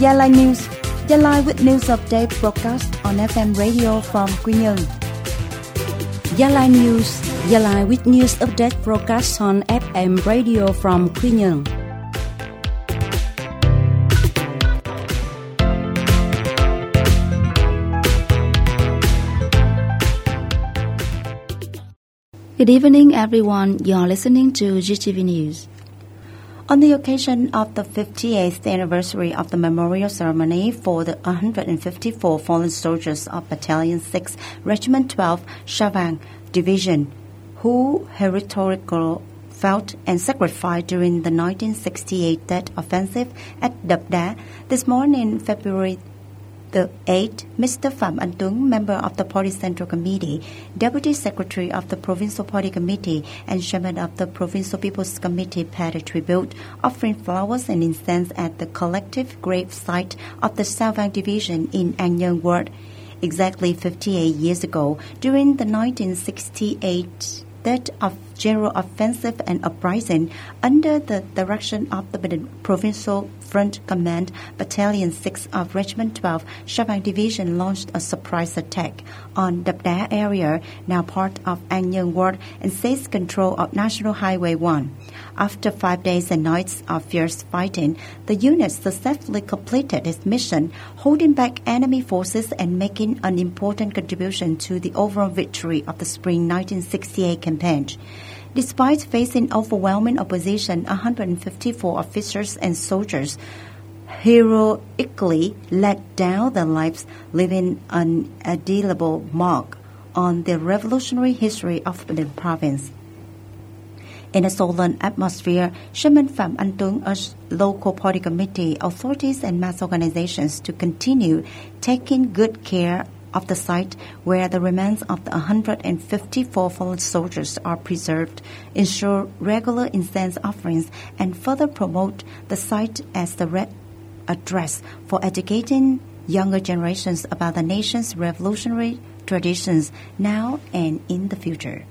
Gia Lai News. Gia Lai with news update broadcast on FM radio from Quy Nhơn. Gia Lai News. Gia Lai with news update broadcast on FM radio from Quy Nhơn. Good evening, everyone. You're listening to GTV News. On the occasion of the 58th anniversary of the memorial ceremony for the 154 fallen soldiers of Battalion 6, Regiment 12, Savang Division, who heroically fought and sacrificed during the 1968 Tet Offensive at Đập Đá, this morning, February the 8th, Mr. Phạm Anh Tuấn, member of the Party Central Committee, Deputy Secretary of the Provincial Party Committee, and Chairman of the Provincial People's Committee paid a tribute, offering flowers and incense at the collective grave site of the Savang Division in An Nhơn Ward. Exactly 58 years ago, during the 1968 Tet of General Offensive and Uprising, under the direction of the Provincial Front Command, Battalion 6 of Regiment 12, Savang Division launched a surprise attack on Đập Đá area, now part of An Nhơn Ward, and seized control of National Highway 1. After 5 days and nights of fierce fighting, the unit successfully completed its mission, holding back enemy forces and making an important contribution to the overall victory of the spring 1968 campaign. Despite facing overwhelming opposition, 154 officers and soldiers heroically laid down their lives, leaving an indelible mark on the revolutionary history of the province. In a solemn atmosphere, Chairman Phạm Anh Tuấn urged local party committee, authorities and mass organizations to continue taking good care of the site where the remains of the 154 fallen soldiers are preserved, ensure regular incense offerings, and further promote the site as the red address for educating younger generations about the nation's revolutionary traditions now and in the future.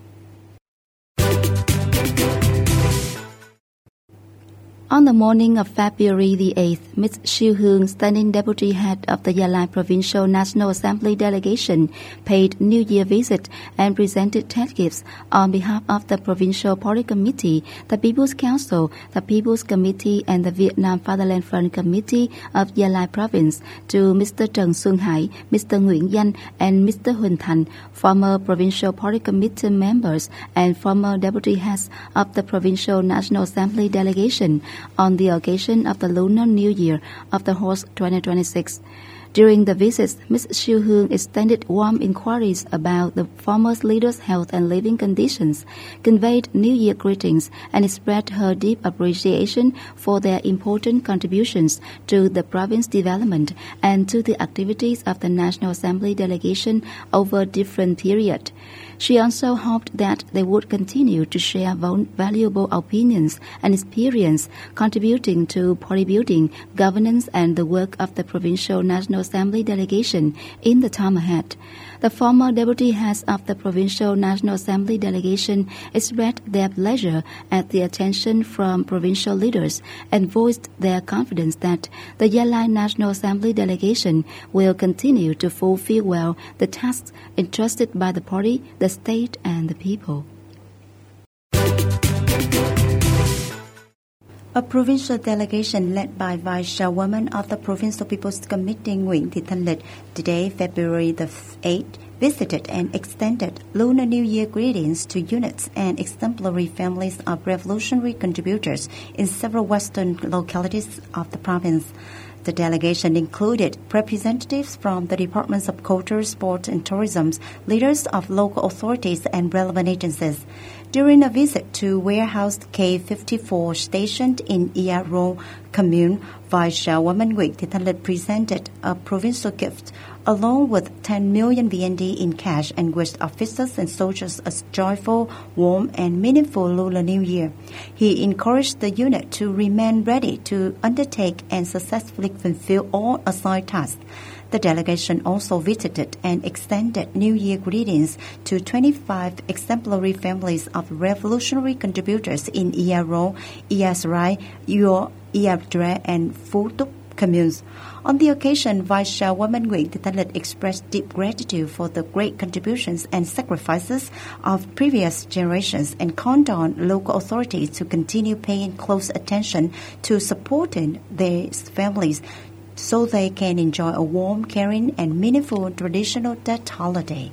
On the morning of February the 8th, Ms. Siu Hương, standing deputy head of the Gia Lai Provincial National Assembly delegation, paid New Year visit and presented Tet gifts on behalf of the Provincial Party Committee, the People's Council, the People's Committee, and the Vietnam Fatherland Front Committee of Gia Lai Province to Mr. Trần Xuân Hải, Mr. Nguyễn Danh, and Mr. Huỳnh Thành, former Provincial Party Committee members and former deputy heads of the Provincial National Assembly delegation, on the occasion of the Lunar New Year of the Horse 2026. During the visits, Ms. Siu Hương extended warm inquiries about the former leaders' health and living conditions, conveyed New Year greetings, and expressed her deep appreciation for their important contributions to the province development and to the activities of the National Assembly delegation over different periods. She also hoped that they would continue to share valuable opinions and experience, contributing to party building, governance, and the work of the Provincial National Assembly delegation in the time ahead. The former deputy heads of the Provincial National Assembly delegation expressed their pleasure at the attention from provincial leaders and voiced their confidence that the Gia Lai National Assembly delegation will continue to fulfill well the tasks entrusted by the party, the state, and the people. A provincial delegation led by Vice Chairwoman of the Provincial People's Committee Nguyễn Thị Thanh Lịch today, February the 8th, visited and extended Lunar New Year greetings to units and exemplary families of revolutionary contributors in several western localities of the province. The delegation included representatives from the Departments of Culture, Sport and Tourism, leaders of local authorities and relevant agencies. During a visit to warehouse K54 stationed in Ia Rô Commune, Vice Chairwoman Nguyễn Thị Thanh Lịch presented a provincial gift along with 10 million VND in cash and wished officers and soldiers a joyful, warm and meaningful Lunar New Year. He encouraged the unit to remain ready to undertake and successfully fulfill all assigned tasks. The delegation also visited and extended New Year greetings to 25 exemplary families of revolutionary contributors in Ia Rô, Ia Sarai, Ia Dre, and Phú Túc communes. On the occasion, Vice Chairwoman Nguyễn Thị Thanh Lịch expressed deep gratitude for the great contributions and sacrifices of previous generations and called on local authorities to continue paying close attention to supporting their families so they can enjoy a warm, caring, and meaningful traditional Tet holiday.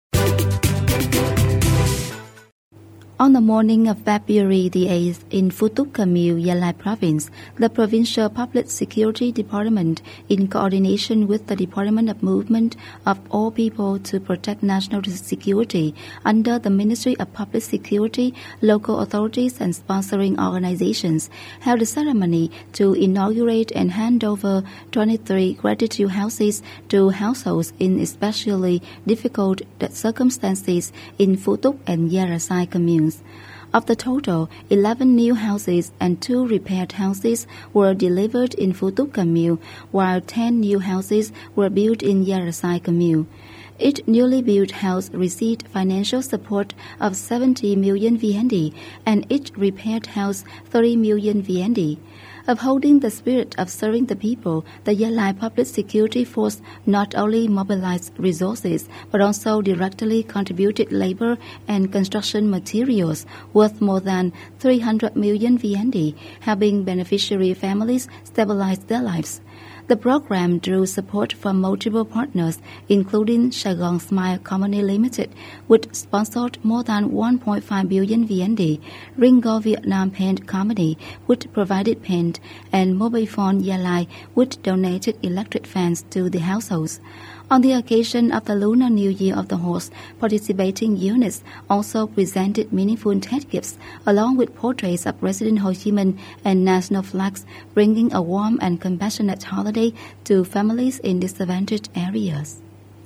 On the morning of February the 8th in Phu Thuc Khmer, Gia Lai Province, the Provincial Public Security Department, in coordination with the Department of Movement of All People to Protect National Security under the Ministry of Public Security, local authorities and sponsoring organizations, held a ceremony to inaugurate and hand over 23 gratitude houses to households in especially difficult circumstances in Phu Thuc and Gia Sai communes. Of the total, 11 new houses and 2 repaired houses were delivered in Phu Thuc Khmer, while 10 new houses were built in Gia Sai commune. Each newly built house received financial support of 70 million VND and each repaired house 30 million VND. Upholding the spirit of serving the people, the Gia Lai Public Security Force not only mobilized resources but also directly contributed labor and construction materials worth more than 300 million VND, helping beneficiary families stabilize their lives. The program drew support from multiple partners, including Saigon Smile Company Limited, which sponsored more than 1.5 billion VND, Ringo Vietnam Paint Company, which provided paint, and Mobifone Gia Lai, which donated electric fans to the households. On the occasion of the Lunar New Year of the Horse, participating units also presented meaningful Tet gifts along with portraits of President Ho Chi Minh and national flags, bringing a warm and compassionate holiday to families in disadvantaged areas.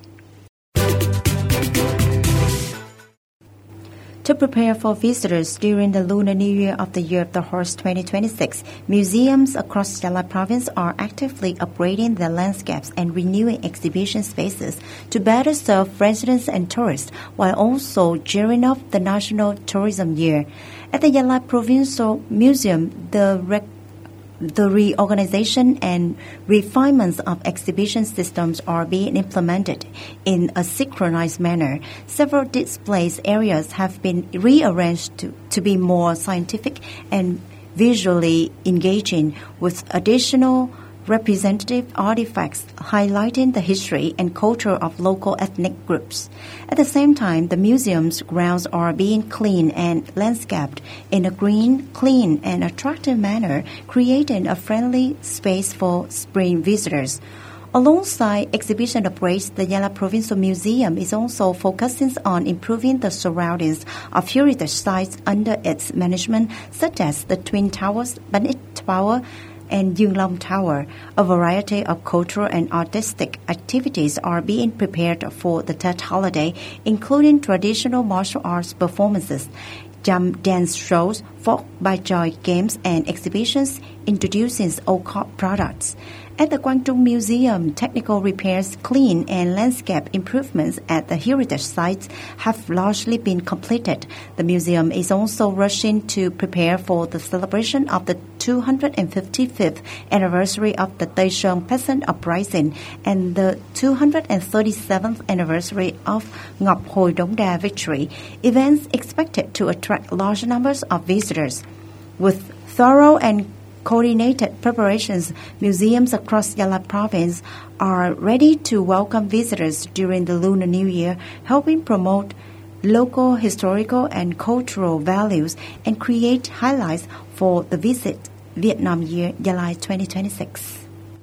To prepare for visitors during the Lunar New Year of the Year of the Horse 2026, museums across Gia Lai Province are actively upgrading their landscapes and renewing exhibition spaces to better serve residents and tourists, while also gearing up the National Tourism Year. At the Gia Lai Provincial Museum, the reorganization and refinements of exhibition systems are being implemented in a synchronized manner. Several displays areas have been rearranged to be more scientific and visually engaging, with additional representative artifacts highlighting the history and culture of local ethnic groups. At the same time, the museum's grounds are being cleaned and landscaped in a green, clean, and attractive manner, creating a friendly space for spring visitors. Alongside exhibition upgrades, the Gia Lai Provincial Museum is also focusing on improving the surroundings of heritage sites under its management, such as the Twin Towers, Ban It Tower, and Yung Long Tower. A variety of cultural and artistic activities are being prepared for the Tet holiday, including traditional martial arts performances, jump dance shows, folk by joy games, and exhibitions introducing occult products. At the Quang Trung Museum, technical repairs, clean and landscape improvements at the heritage sites have largely been completed. The museum is also rushing to prepare for the celebration of the 255th anniversary of the Tây Sơn Peasant Uprising and the 237th anniversary of Ngọc Hồi Đống Đa victory, events expected to attract large numbers of visitors. With thorough and coordinated preparations, museums across Gia Lai Province are ready to welcome visitors during the Lunar New Year, helping promote local historical and cultural values and create highlights for the Visit Vietnam Year Gia Lai 2026.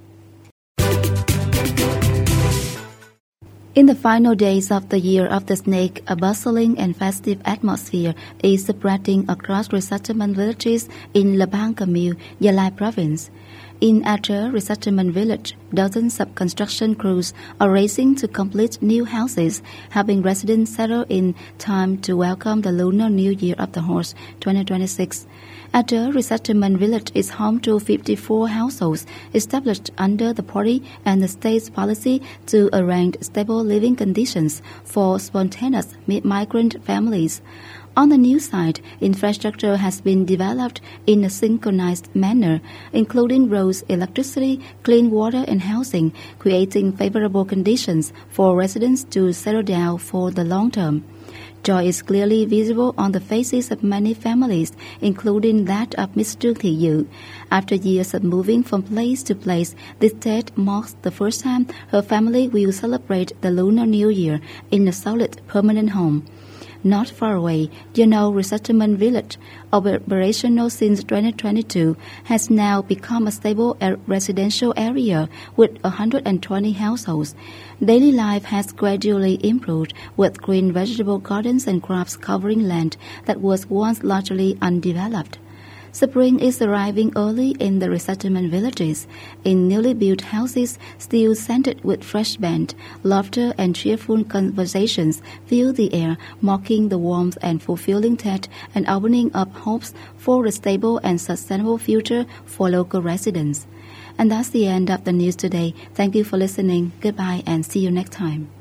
In the final days of the Year of the Snake, a bustling and festive atmosphere is spreading across resettlement villages in Labang Khmer, Gia Lai Province. In Ater Resettlement Village, dozens of construction crews are racing to complete new houses, helping residents settle in time to welcome the Lunar New Year of the Horse 2026. Ater Resettlement Village is home to 54 households established under the party and the state's policy to arrange stable living conditions for spontaneous migrant families. On the new site, infrastructure has been developed in a synchronized manner, including roads, electricity, clean water, and housing, creating favorable conditions for residents to settle down for the long term. Joy is clearly visible on the faces of many families, including that of Ms. Trương Thị Dự. After years of moving from place to place, this date marks the first time her family will celebrate the Lunar New Year in a solid permanent home. Not far away, Yano Resettlement Village, operational since 2022, has now become a stable residential area with 120 households. Daily life has gradually improved with green vegetable gardens and crops covering land that was once largely undeveloped. Spring is arriving early in the resettlement villages, in newly built houses still scented with fresh band. Laughter and cheerful conversations fill the air, marking the warmth and fulfilling date and opening up hopes for a stable and sustainable future for local residents. And that's the end of the news today. Thank you for listening. Goodbye and see you next time.